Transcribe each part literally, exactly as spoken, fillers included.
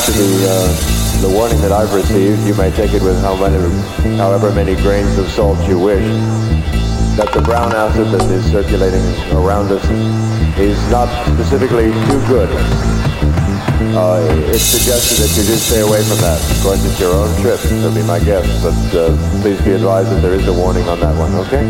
to the uh, the warning that I've received, you may take it with how many, however many grains of salt you wish, that the brown acid that is circulating around us is not specifically too good. Uh, it's suggested that you do stay away from that. Of course, it's your own trip, that'll be my guess, but uh, please be advised that there is a warning on that one, okay?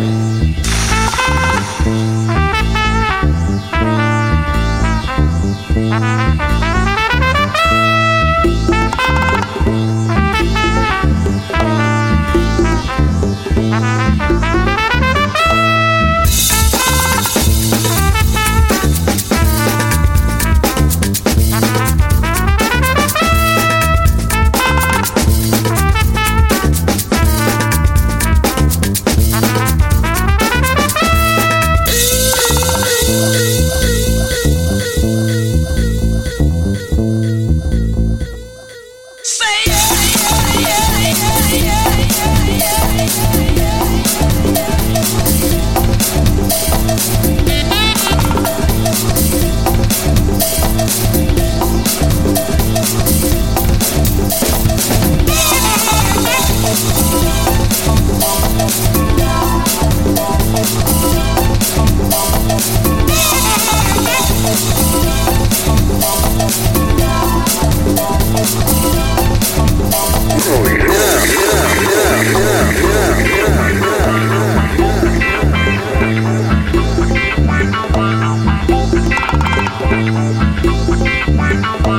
Yeah.